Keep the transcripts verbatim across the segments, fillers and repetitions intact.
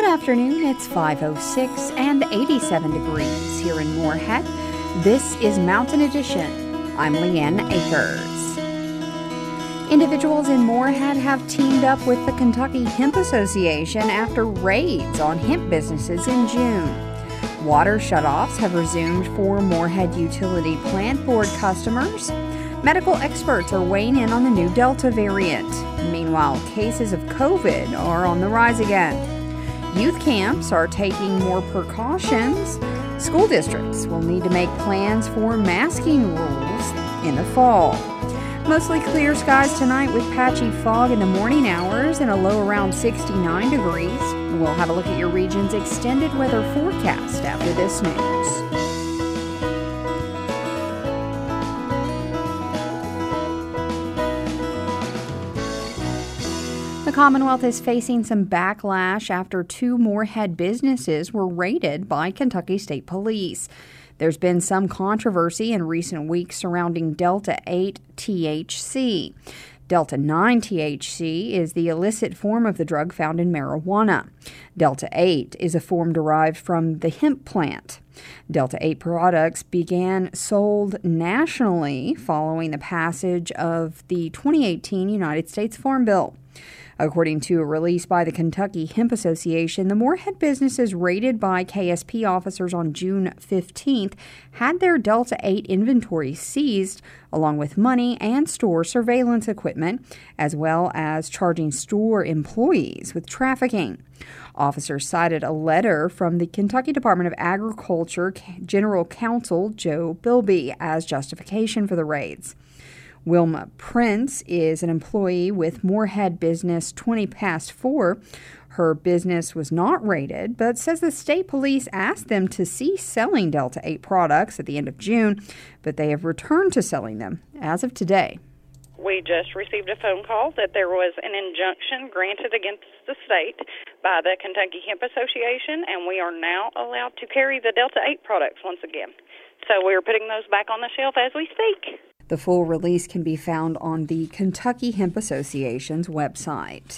Good afternoon. It's five oh six and eighty-seven degrees here in Moorhead. This is Mountain Edition. I'm Leanne Akers. Individuals in Moorhead have teamed up with the Kentucky Hemp Association after raids on hemp businesses in June. Water shutoffs have resumed for Moorhead Utility Plant Board customers. Medical experts are weighing in on the new Delta variant. Meanwhile, cases of COVID are on the rise again. Youth camps are taking more precautions. School districts will need to make plans for masking rules in the fall. Mostly clear skies tonight with patchy fog in the morning hours and a low around sixty-nine degrees. We'll have a look at your region's extended weather forecast after this news. The Commonwealth is facing some backlash after two Moorhead businesses were raided by Kentucky State Police. There's been some controversy in recent weeks surrounding Delta eight T H C. Delta nine T H C is the illicit form of the drug found in marijuana. Delta eight is a form derived from the hemp plant. Delta eight products began sold nationally following the passage of the twenty eighteen United States Farm Bill. According to a release by the Kentucky Hemp Association, the Moorhead businesses raided by K S P officers on June fifteenth had their Delta eight inventory seized, along with money and store surveillance equipment, as well as charging store employees with trafficking. Officers cited a letter from the Kentucky Department of Agriculture General Counsel Joe Bilby as justification for the raids. Wilma Prince is an employee with Moorhead Business twenty past four. Her business was not raided, but says the state police asked them to cease selling Delta eight products at the end of June, but they have returned to selling them as of today. We just received a phone call that there was an injunction granted against the state by the Kentucky Hemp Association, and we are now allowed to carry the Delta eight products once again. So we're putting those back on the shelf as we speak. The full release can be found on the Kentucky Hemp Association's website.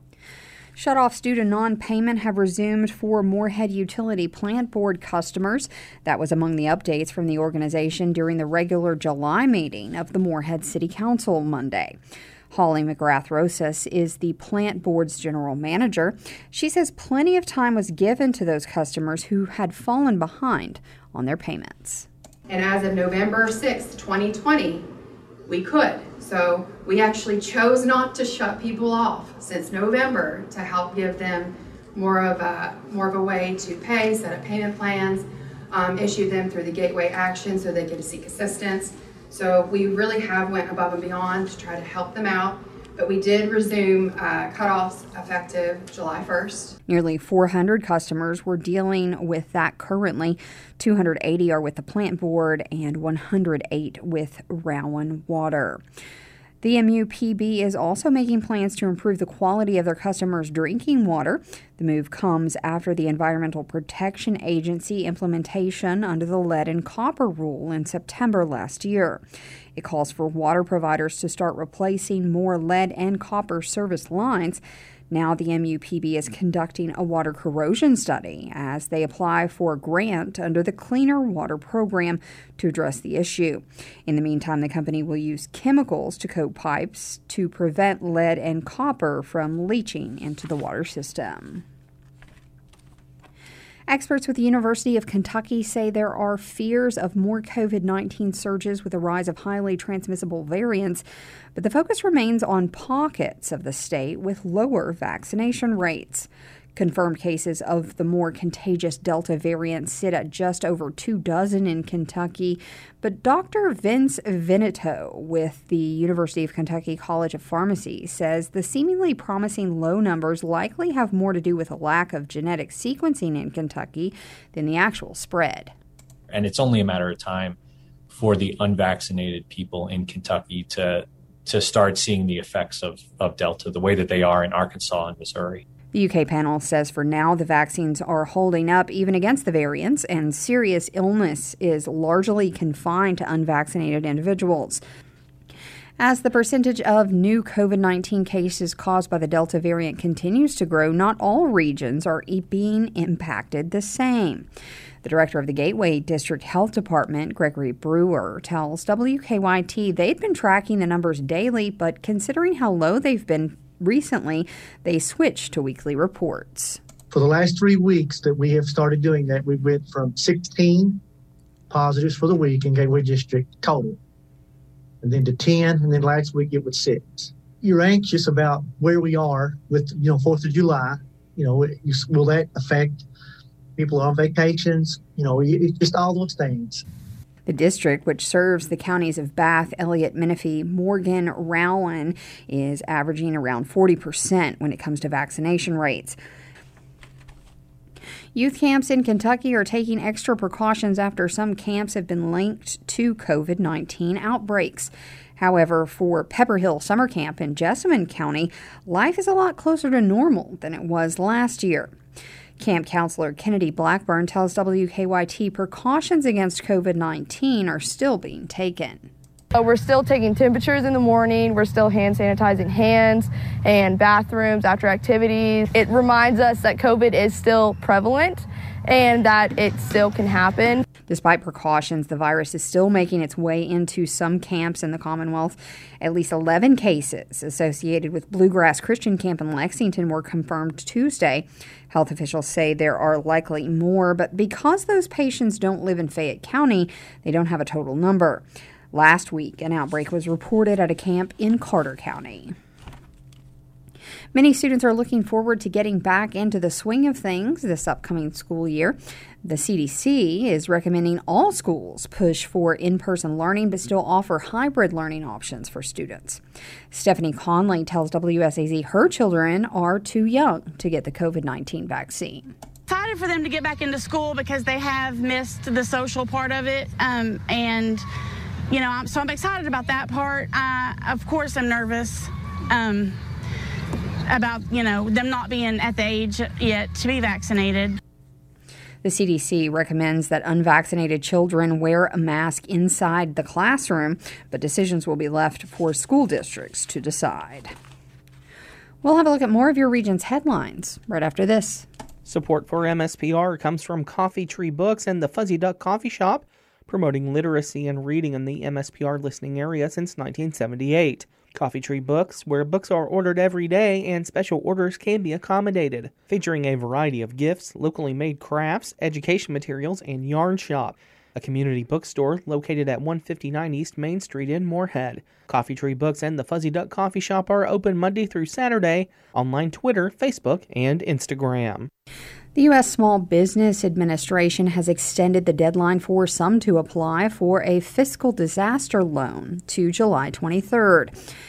Shutoffs due to non-payment have resumed for Moorhead Utility Plant Board customers. That was among the updates from the organization during the regular July meeting of the Moorhead City Council Monday. Holly McGrath-Rosas is the Plant Board's general manager. She says plenty of time was given to those customers who had fallen behind on their payments. And as of November sixth, twenty twenty, we could. So we actually chose not to shut people off since November to help give them more of a, more of a way to pay, set up payment plans, um, issue them through the Gateway Action so they could seek assistance. So we really have went above and beyond to try to help them out. But we did resume uh, cutoffs effective July first. Nearly four hundred customers were dealing with that currently. two hundred eighty are with the Plant Board and one hundred eight with Rowan Water. The M U P B is also making plans to improve the quality of their customers' drinking water. The move comes after the Environmental Protection Agency implementation under the lead and copper rule in September last year. It calls for water providers to start replacing more lead and copper service lines. Now the M U P B is conducting a water corrosion study as they apply for a grant under the Cleaner Water Program to address the issue. In the meantime, the company will use chemicals to coat pipes to prevent lead and copper from leaching into the water system. Experts with the University of Kentucky say there are fears of more COVID nineteen surges with the rise of highly transmissible variants, but the focus remains on pockets of the state with lower vaccination rates. Confirmed cases of the more contagious Delta variant sit at just over two dozen in Kentucky, but Doctor Vince Veneto with the University of Kentucky College of Pharmacy says the seemingly promising low numbers likely have more to do with a lack of genetic sequencing in Kentucky than the actual spread. And it's only a matter of time for the unvaccinated people in Kentucky to to start seeing the effects of, of Delta the way that they are in Arkansas and Missouri. The U K panel says for now the vaccines are holding up even against the variants, and serious illness is largely confined to unvaccinated individuals. As the percentage of new COVID nineteen cases caused by the Delta variant continues to grow, not all regions are being impacted the same. The director of the Gateway District Health Department, Gregory Brewer, tells W K Y T they've been tracking the numbers daily, but considering how low they've been recently, they switched to weekly reports. For the last three weeks that we have started doing that, we went from sixteen positives for the week in Gateway District total, and then to ten, and then last week it was six. You're anxious about where we are with, you know, fourth of July. You know, will that affect people on vacations? You know, it's just all those things. The district, which serves the counties of Bath, Elliott, Menifee, Morgan, Rowan, is averaging around forty percent when it comes to vaccination rates. Youth camps in Kentucky are taking extra precautions after some camps have been linked to COVID nineteen outbreaks. However, for Pepper Hill Summer Camp in Jessamine County, life is a lot closer to normal than it was last year. Camp counselor Kennedy Blackburn tells W K Y T precautions against COVID nineteen are still being taken. We're still taking temperatures in the morning. We're still hand sanitizing hands and bathrooms after activities. It reminds us that COVID is still prevalent and that it still can happen. Despite precautions, the virus is still making its way into some camps in the Commonwealth. At least eleven cases associated with Bluegrass Christian Camp in Lexington were confirmed Tuesday. Health officials say there are likely more, but because those patients don't live in Fayette County, they don't have a total number. Last week, an outbreak was reported at a camp in Carter County. Many students are looking forward to getting back into the swing of things this upcoming school year. The C D C is recommending all schools push for in-person learning but still offer hybrid learning options for students. Stephanie Conley tells W S A Z her children are too young to get the COVID nineteen vaccine. Excited for them to get back into school because they have missed the social part of it, um, and you know, I'm, so I'm excited about that part. I, of course, I'm nervous um, about, you know, them not being at the age yet to be vaccinated. The C D C recommends that unvaccinated children wear a mask inside the classroom, but decisions will be left for school districts to decide. We'll have a look at more of your region's headlines right after this. Support for M S P R comes from Coffee Tree Books and the Fuzzy Duck Coffee Shop, promoting literacy and reading in the M S P R listening area since nineteen seventy-eight. Coffee Tree Books, where books are ordered every day and special orders can be accommodated, featuring a variety of gifts, locally made crafts, education materials, and yarn shop. A community bookstore located at one fifty-nine East Main Street in Moorhead. Coffee Tree Books and the Fuzzy Duck Coffee Shop are open Monday through Saturday, online Twitter, Facebook, and Instagram. The U S Small Business Administration has extended the deadline for some to apply for a fiscal disaster loan to July twenty-third.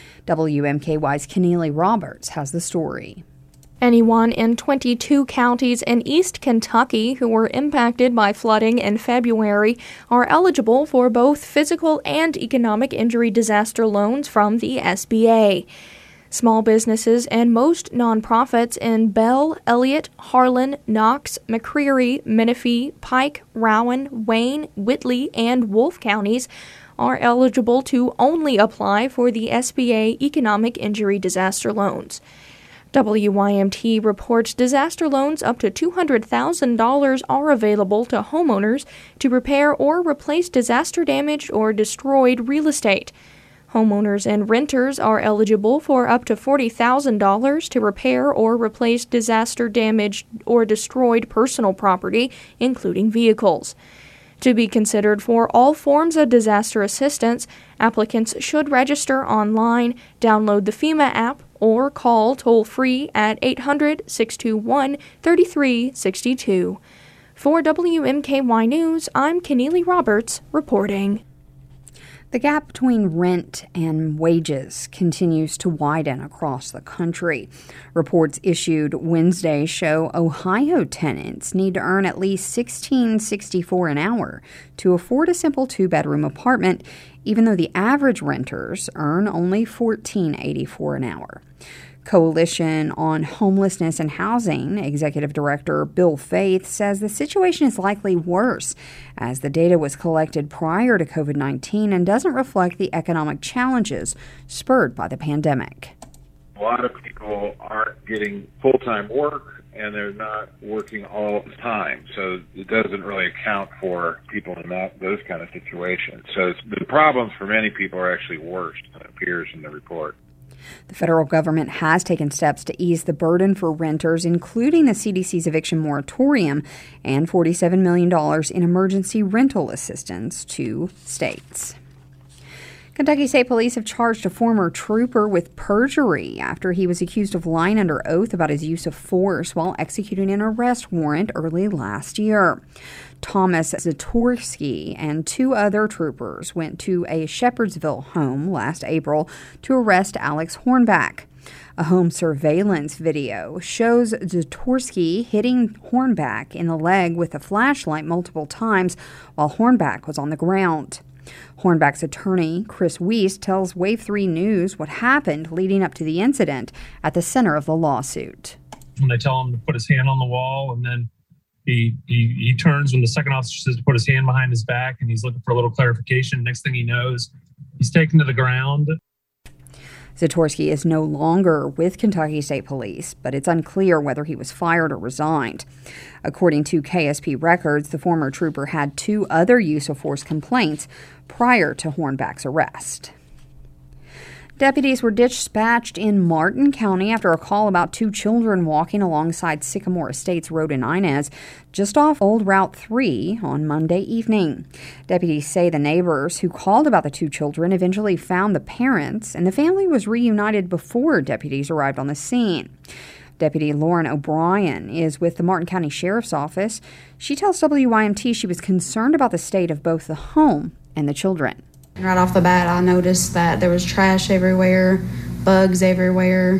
W M K Y's Keneally Roberts has the story. Anyone in twenty-two counties in East Kentucky who were impacted by flooding in February are eligible for both physical and economic injury disaster loans from the S B A. Small businesses and most nonprofits in Bell, Elliott, Harlan, Knox, McCreary, Menifee, Pike, Rowan, Wayne, Whitley, and Wolfe counties are eligible to only apply for the S B A Economic Injury Disaster Loans. W Y M T reports disaster loans up to two hundred thousand dollars are available to homeowners to repair or replace disaster-damaged or destroyed real estate. Homeowners and renters are eligible for up to forty thousand dollars to repair or replace disaster-damaged or destroyed personal property, including vehicles. To be considered for all forms of disaster assistance, applicants should register online, download the FEMA app, or call toll-free at eight hundred, six two one, three three six two. For W M K Y News, I'm Keneally Roberts reporting. The gap between rent and wages continues to widen across the country. Reports issued Wednesday show Ohio tenants need to earn at least sixteen sixty-four an hour to afford a simple two-bedroom apartment, even though the average renters earn only fourteen eighty-four an hour. Coalition on Homelessness and Housing Executive Director Bill Faith says the situation is likely worse as the data was collected prior to COVID nineteen and doesn't reflect the economic challenges spurred by the pandemic. A lot of people aren't getting full-time work and they're not working all the time, so it doesn't really account for people in that those kind of situations. So it's, the problems for many people are actually worse than it appears in the report. The federal government has taken steps to ease the burden for renters, including the C D C's eviction moratorium and forty-seven million dollars in emergency rental assistance to states. Kentucky State Police have charged a former trooper with perjury after he was accused of lying under oath about his use of force while executing an arrest warrant early last year. Thomas Zatorsky and two other troopers went to a Shepherdsville home last April to arrest Alex Hornback. A home surveillance video shows Zatorsky hitting Hornback in the leg with a flashlight multiple times while Hornback was on the ground. Hornback's attorney, Chris Weiss, tells Wave three News what happened leading up to the incident at the center of the lawsuit. When they tell him to put his hand on the wall, and then he, he, he turns when the second officer says to put his hand behind his back, and he's looking for a little clarification. Next thing he knows, he's taken to the ground. Zatorsky is no longer with Kentucky State Police, but it's unclear whether he was fired or resigned. According to K S P records, the former trooper had two other use of force complaints prior to Hornback's arrest. Deputies were dispatched in Martin County after a call about two children walking alongside Sycamore Estates Road in Inez, just off Old Route three on Monday evening. Deputies say the neighbors who called about the two children eventually found the parents, and the family was reunited before deputies arrived on the scene. Deputy Lauren O'Brien is with the Martin County Sheriff's Office. She tells W Y M T she was concerned about the state of both the home and the children. Right off the bat, I noticed that there was trash everywhere, bugs everywhere.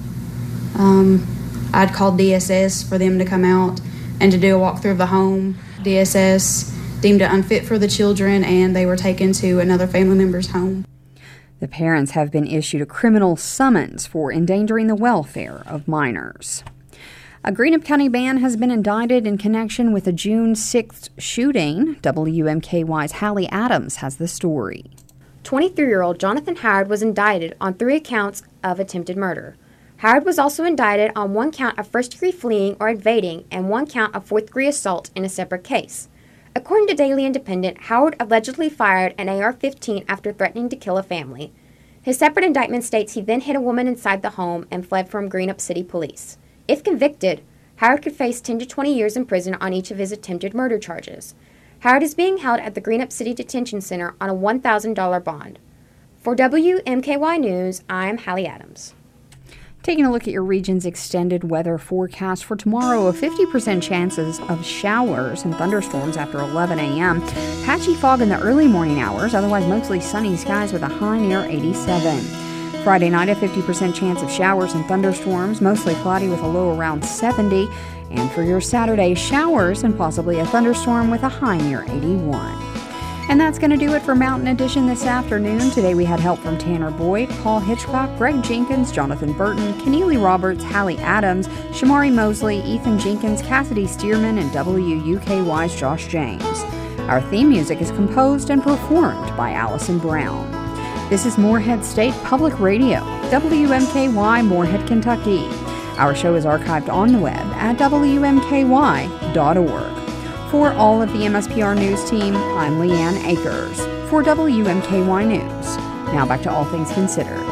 Um, I'd called D S S for them to come out and to do a walkthrough of the home. D S S deemed it unfit for the children, and they were taken to another family member's home. The parents have been issued a criminal summons for endangering the welfare of minors. A Greenup County man has been indicted in connection with a June sixth shooting. W M K Y's Hallie Adams has the story. twenty-three-year-old Jonathan Howard was indicted on three counts of attempted murder. Howard was also indicted on one count of first-degree fleeing or evading and one count of fourth-degree assault in a separate case. According to Daily Independent, Howard allegedly fired an A R fifteen after threatening to kill a family. His separate indictment states he then hit a woman inside the home and fled from Greenup City Police. If convicted, Howard could face ten to twenty years in prison on each of his attempted murder charges. Howard is being held at the Greenup City Detention Center on a one thousand dollars bond. For W M K Y News, I'm Hallie Adams. Taking a look at your region's extended weather forecast for tomorrow, a fifty percent chances of showers and thunderstorms after eleven a.m. Patchy fog in the early morning hours, otherwise mostly sunny skies with a high near eighty-seven. Friday night, a fifty percent chance of showers and thunderstorms, mostly cloudy with a low around seventy. And for your Saturday, showers and possibly a thunderstorm with a high near eighty-one. And that's going to do it for Mountain Edition this afternoon. Today we had help from Tanner Boyd, Paul Hitchcock, Greg Jenkins, Jonathan Burton, Keneally Roberts, Hallie Adams, Shamari Mosley, Ethan Jenkins, Cassidy Stearman, and W U K Y's Josh James. Our theme music is composed and performed by Allison Brown. This is Morehead State Public Radio, W M K Y, Morehead, Kentucky. Our show is archived on the web at W M K Y dot org. For all of the M S P R News team, I'm Leanne Akers for W M K Y News. Now back to All Things Considered.